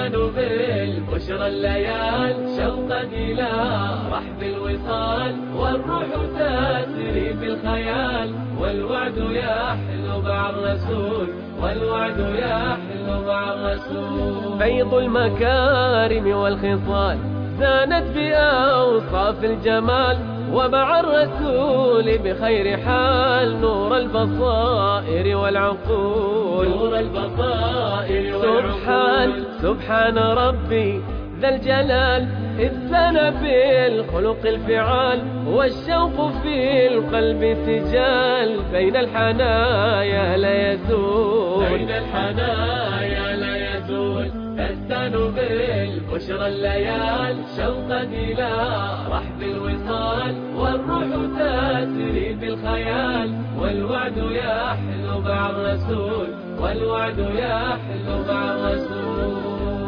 تستانوا بالبشرى الليال شوقا إلى رحب الوصال، والروح تسري في الخيال، والوعد يحلو مع الرسول، والوعد يحلو مع الرسول. فيض المكارم والخصال زانت بأوصاف الجمال، ومع الرسول بخير حال نور البصائر والعقول، نور البصائر والعقول. سبحان ربي ذا الجلال، إذ ثنى بالخلق الفعال، والشوق في القلب سجال، بين الحنايا لا يزول، بين الحنايا لا يزول. تستانوا بالبشرى الليال شوقا إلى رحب الوصال، والروح تسري في الخيال، والوعد يحلو مع الرسول، والوعد يحلو مع الرسول.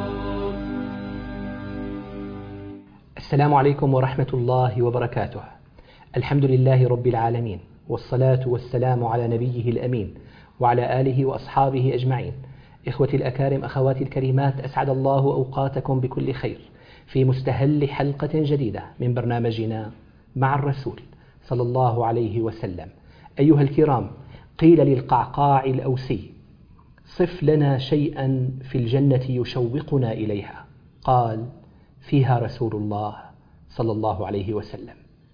السلام عليكم ورحمة الله وبركاته. الحمد لله رب العالمين، والصلاة والسلام على نبيه الأمين وعلى آله وأصحابه أجمعين. إخوتي الأكارم، أخواتي الكريمات، أسعد الله أوقاتكم بكل خير في مستهل حلقة جديدة من برنامجنا مع الرسول صلى الله عليه وسلم. أيها الكرام، قيل للقعقاع الأوسي: صف لنا شيئا في الجنة يشوقنا إليها. قال: فيها رسول الله صلى الله عليه وسلم.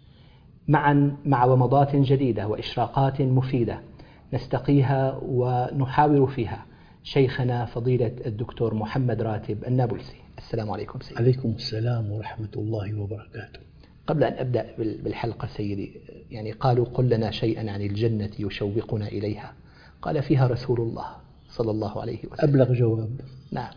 معا مع ومضات جديدة وإشراقات مفيدة نستقيها ونحاور فيها شيخنا فضيلة الدكتور محمد راتب النابلسي. السلام عليكم سيدي. عليكم السلام ورحمة الله وبركاته. قبل أن أبدأ بالحلقة سيدي، يعني قالوا: قل لنا شيئا عن الجنة يشوقنا إليها. قال: فيها رسول الله صلى الله عليه وسلم. أبلغ جواب. نعم.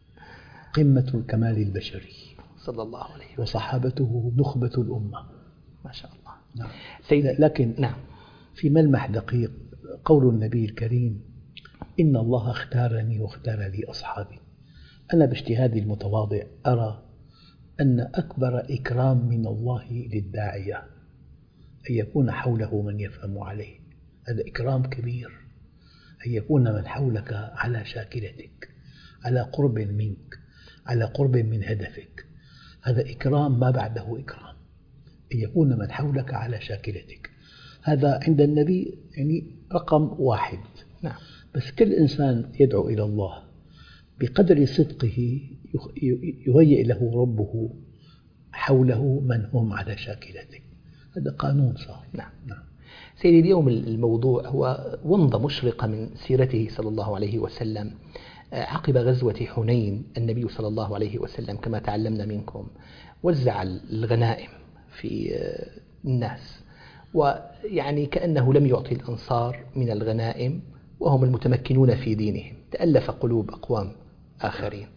قمة الكمال البشري صلى الله عليه وسلم، وصحابته نخبة الأمة. ما شاء الله. نعم. سيدي، لكن نعم، في ملمح دقيق قول النبي الكريم: إن الله اختارني واختار لي أصحابي. أنا باجتهادي المتواضع أرى أن أكبر إكرام من الله للداعية أن يكون حوله من يفهم عليه. هذا إكرام كبير، أن يكون من حولك على شاكلتك، على قرب منك، على قرب من هدفك. هذا إكرام ما بعده إكرام، أن يكون من حولك على شاكلتك. هذا عند النبي يعني رقم واحد. نعم. بس كل إنسان يدعو إلى الله بقدر صدقه يهيئ له ربه حوله من هم على شاكلته. هذا قانون صار. نعم. سيدي، اليوم الموضوع هو ومضة مشرقة من سيرته صلى الله عليه وسلم. عقب غزوة حنين النبي صلى الله عليه وسلم كما تعلمنا منكم وزع الغنائم في الناس، ويعني كأنه لم يعطي الأنصار من الغنائم وهم المتمكنون في دينهم. تألف قلوب أقوام آخرين،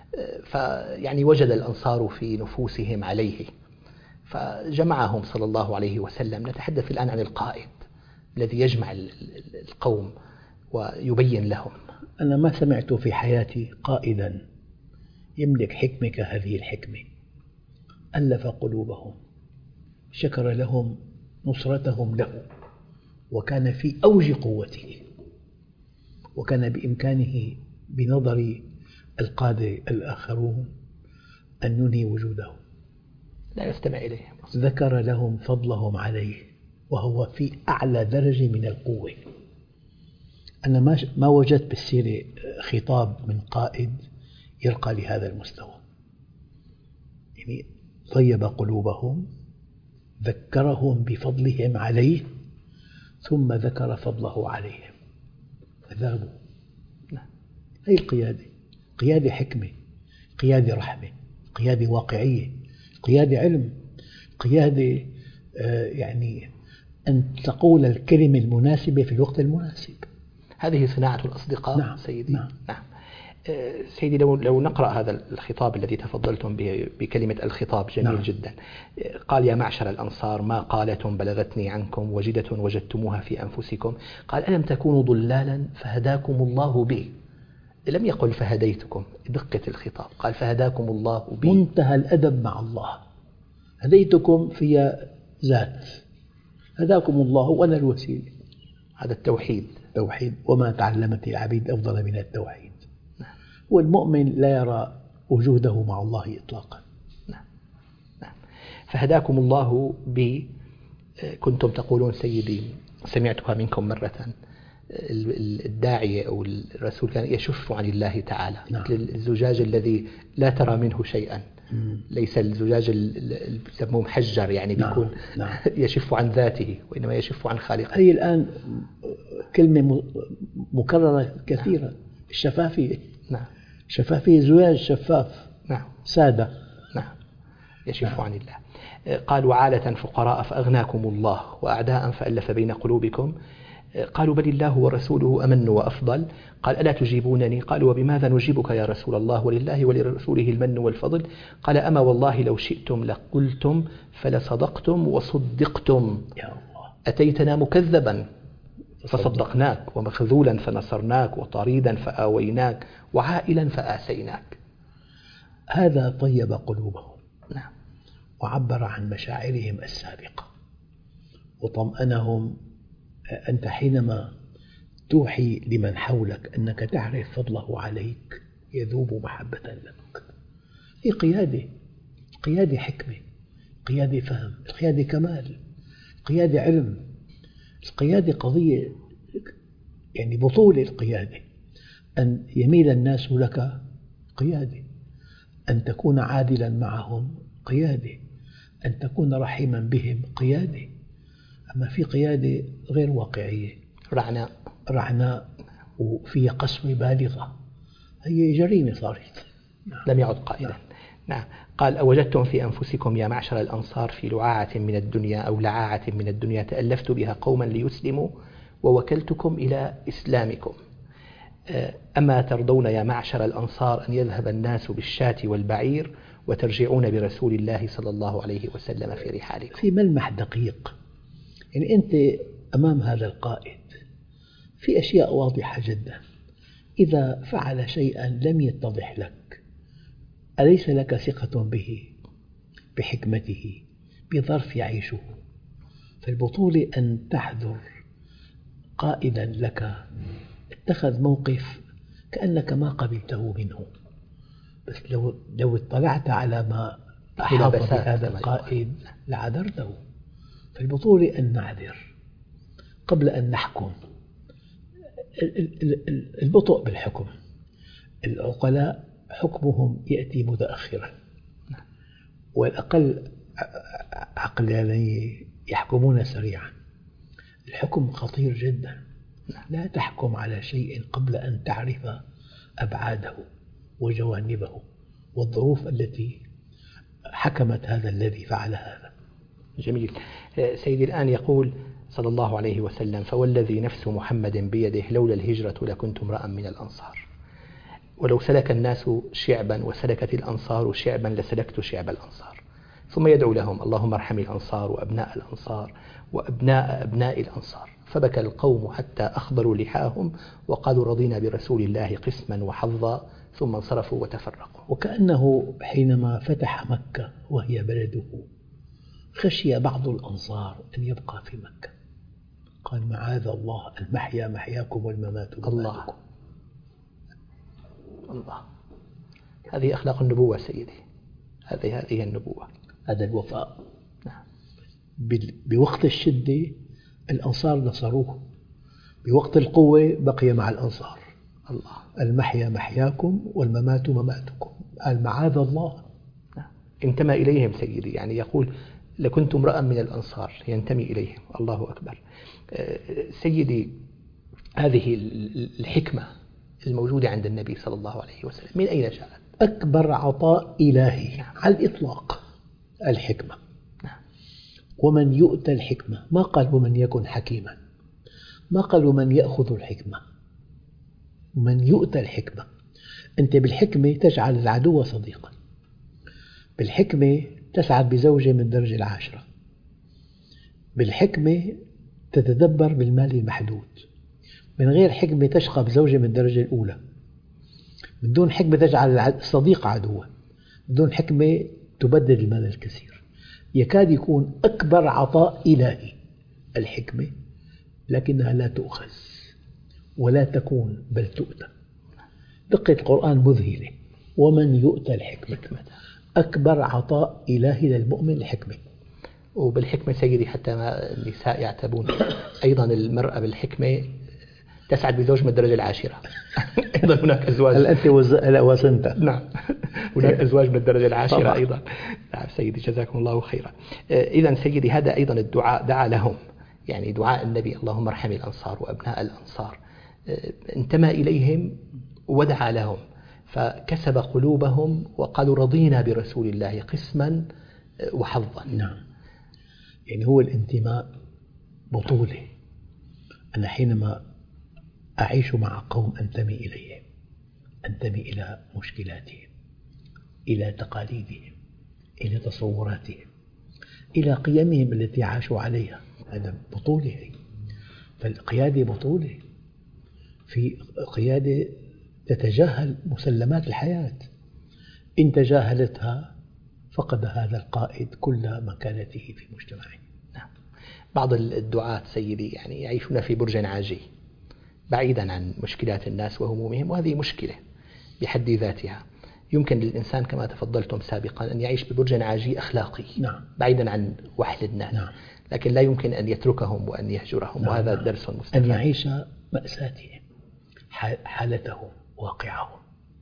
فيعني وجد الأنصار في نفوسهم عليه، فجمعهم صلى الله عليه وسلم. نتحدث الآن عن القائد الذي يجمع القوم ويبين لهم. أنا ما سمعت في حياتي قائدا يملك حكمة كهذه الحكمة. ألف قلوبهم، شكر لهم نصرتهم له، وكان في أوج قوته، وكان بإمكانه بنظر القادة الآخرون أن ينهي وجوده، لا يستمع إليهم. ذكر لهم فضلهم عليه وهو في أعلى درجة من القوة. أنا ما وجدت بالسيرة خطاب من قائد يرقى لهذا المستوى. يعني طيب قلوبهم، ذكرهم بفضلهم عليه، ثم ذكر فضله عليهم فذابوا. هذه القيادة، قيادة حكمة، قيادة رحمة، قيادة واقعية، قيادة علم، قيادة يعني أن تقول الكلمة المناسبة في الوقت المناسب. هذه صناعة الأصدقاء. نعم. سيدي. نعم. نعم. سيدي، لو نقرأ هذا الخطاب الذي تفضلتم به بكلمة الخطاب جميل. نعم. جدا. قال: يا معشر الأنصار، ما قالة بلغتني عنكم وجدة وجدتموها في أنفسكم. قال: ألم تكونوا ضلالا فهداكم الله بي. لم يقل فهديتكم. دقة الخطاب، قال: فهداكم الله بي. منتهى الأدب مع الله. هديتكم فيها ذات، هداكم الله وأنا الوسيلة. هذا التوحيد. توحيد. وما تعلمت العبيد أفضل من التوحيد. والمؤمن لا يرى وجوده مع الله إطلاقا. نعم. نعم. فهداكم الله كنتم تقولون سيدي، سمعتها منكم مرة، الداعية أو الرسول كان يشف عن الله تعالى. نعم. مثل الزجاج الذي لا ترى منه شيئا، ليس الزجاج اللي يسموه محجر، يعني بيكون نعم. يشف عن ذاته، وإنما يشف عن خالقه. هي الآن كلمة مكررة كثيرا، الشفافية. نعم. شفافية، زجاج شفاف. نعم. سادة. نعم. يشف عن الله. قال وعالة فقراء فأغناكم الله، وأعداء فألف بين قلوبكم. قالوا بل الله ورسوله أمن وأفضل. قال ألا تجيبونني؟ قالوا وبماذا نجيبك يا رسول الله؟ ولله ولرسوله المن والفضل. قال أما والله لو شئتم لقلتم فلصدقتم وصدقتم. يا الله. أتيتنا مكذبا فصدقناك، ومخذولا فنصرناك، وطريدا فآويناك، وعائلا فآسيناك. هذا طيب قلوبهم. نعم. وعبر عن مشاعرهم السابقة وطمأنهم. أنت حينما توحي لمن حولك أنك تعرف فضله عليك يذوب محبة لك. هي قيادة حكمة، قيادة فهم، قيادة كمال، قيادة علم. القيادة قضية يعني بطولة. القيادة أن يميل الناس لك، قيادة. أن تكون عادلا معهم، قيادة. أن تكون رحيما بهم، قيادة. أما في قيادة غير واقعية، رعناء وفيها قسوة بالغة، هي جريمة صارت. لم يعد قائلا. نعم. قال أوجدتم في أنفسكم يا معشر الأنصار في لعاعة من الدنيا أو لعاعة من الدنيا تألفت بها قوما ليسلموا ووكلتكم إلى إسلامكم. أما ترضون يا معشر الأنصار أن يذهب الناس بالشاة والبعير وترجعون برسول الله صلى الله عليه وسلم في رحالكم؟ في ملمح دقيق، يعني أنت أمام هذا القائد في أشياء واضحة جدا. إذا فعل شيئا لم يتضح لك، أليس لك ثقة به، بحكمته، بظرف يعيشه؟ فالبطولة أن تحذر قائدا لك اتخذ موقف كأنك ما قبلته منه، بس لو اطلعت على ما أحاط بهذا القائد لعذرته. فالبطولة أن نعذر قبل أن نحكم. البطء بالحكم، العقلاء حكمهم يأتي متأخرا، والأقل عقلانية يحكمون سريعا. الحكم خطير جدا. لا تحكم على شيء قبل أن تعرف أبعاده وجوانبه والظروف التي حكمت هذا الذي فعل هذا. جميل. سيدي الآن يقول صلى الله عليه وسلم فوالذي نفس محمد بيده لولا الهجرة لكنت امرأ من الأنصار، ولو سلك الناس شعبا وسلكت الأنصار شعبا لسلكت شعب الأنصار. ثم يدعو لهم اللهم ارحم الأنصار وأبناء الأنصار وأبناء أبناء الأنصار. فبكى القوم حتى أخضروا لحاهم وقالوا رضينا برسول الله قسما وحظا، ثم انصرفوا وتفرقوا. وكأنه حينما فتح مكة وهي بلده خشي بعض الأنصار أن يبقى في مكة، قال معاذ الله، المحيا محياكم والممات مماتكم. الله. هذه أخلاق النبوة سيدي، هذه النبوة، هذا الوفاء. نعم. بوقت الشدة الأنصار نصروه، بوقت القوة بقي مع الأنصار. الله. المحيا محياكم والممات مماتكم، قال معاذ الله. نعم. انتمى إليهم سيدي، يعني يقول لكنت امرأ من الأنصار، ينتمي إليهم. الله أكبر. سيدي، هذه الحكمة الموجودة عند النبي صلى الله عليه وسلم من أين جاءت؟ أكبر عطاء إلهي على الإطلاق الحكمة. ومن يؤتى الحكمة، ما قال ومن يكن حكيما، ما قال ومن يأخذ الحكمة، من يؤتى الحكمة. أنت بالحكمة تجعل العدو صديقا، بالحكمة تسعد بزوجة من الدرجة 10، بالحكمة تتدبر بالمال المحدود، من غير حكمة تشقى بزوجة من الدرجة الأولى، من دون حكمة تجعل الصديق عدوا، من دون حكمة تبدل المال الكثير. يكاد يكون أكبر عطاء إلهي الحكمة، لكنها لا تؤخذ ولا تكون بل تؤتى. دقة القرآن مذهلة. ومن يؤتى الحكمة أكبر عطاء إلهي للمؤمن الحكمة. وبالحكمة سيدي حتى ما النساء يعتبون أيضا المرأة بالحكمة تسعد بزوج من الدرجة العاشرة. أيضا هناك أزواج. هل أنت وزنت؟ نعم، هناك أزواج من الدرجة العاشرة طبعا. أيضا. نعم سيدي جزاكم الله خيرا. إذا سيدي هذا أيضا الدعاء دعا لهم، يعني دعاء النبي اللهم ارحم الأنصار وأبناء الأنصار، انتمى إليهم ودعا لهم فكسب قلوبهم وقالوا رضينا برسول الله قسما وحظا. نعم، يعني هو الانتماء بطولة. أنا حينما أعيش مع قوم أنتمي إليهم، أنتمي إلى مشكلاتهم، إلى تقاليدهم، إلى تصوراتهم، إلى قيمهم التي عاشوا عليها، هذا بطولة. فالقيادة بطولة، في قيادة تتجاهل مسلمات الحياة، إن تجاهلتها فقد هذا القائد كل مكانته في مجتمعه. نعم. بعض الدعاة سيدي يعني يعيشون في برج عاجي بعيدا عن مشكلات الناس وهمومهم، وهذه مشكلة بحد ذاتها. يمكن للإنسان كما تفضلتم سابقا أن يعيش ببرج عاجي أخلاقي. نعم. بعيدا عن وحل الناس. نعم. لكن لا يمكن أن يتركهم وأن يهجرهم. نعم. وهذا نعم. درس مستفاد. أن يعيش مأساتهم، حالتهم، واقعهم،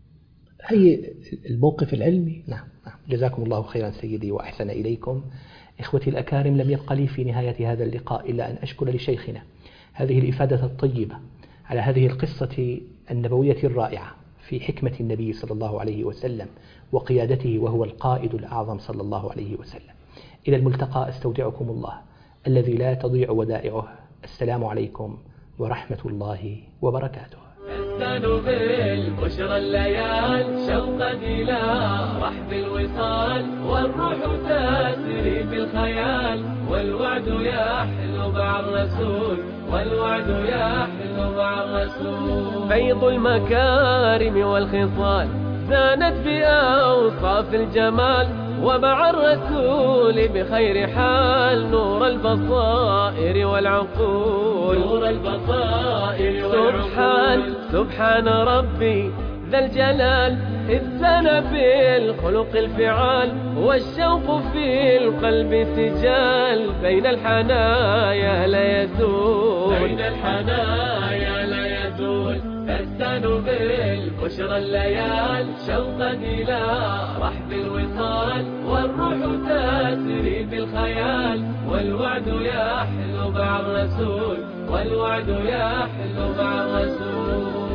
هي الموقف العلمي. نعم. جزاكم الله خيرا سيدي وأحسن إليكم. إخوتي الأكارم، لم يبق لي في نهاية هذا اللقاء إلا أن أشكر لشيخنا هذه الإفادة الطيبة على هذه القصة النبوية الرائعة في حكمة النبي صلى الله عليه وسلم وقيادته وهو القائد الأعظم صلى الله عليه وسلم. إلى الملتقى، أستودعكم الله الذي لا تضيع ودائعه. السلام عليكم ورحمة الله وبركاته. نستنوا بالبشرى الليال شوقا إلى رحب الوصال، والروح تسري بالخيال، والوعد يحلو مع الرسول، والوعد يحلو مع الرسول. فيض المكارم والخصال زانت بأوصاف الجمال، ومع الرسول بخير حال نور البصائر والعقول، نور البصائر والعقول. سبحان ربي ذا الجلال، إذ سنى بالخلق الفعال، والشوق في القلب سجال، بين الحنايا لا يزول، بين الحنايا لا يزول. فاستنوا بالبشرى الليال شوقا إلى رحب الوصال، والروح تسري بالخيال، والوعد يحلو مع الرسول، والوعد يحلو مع الرسول.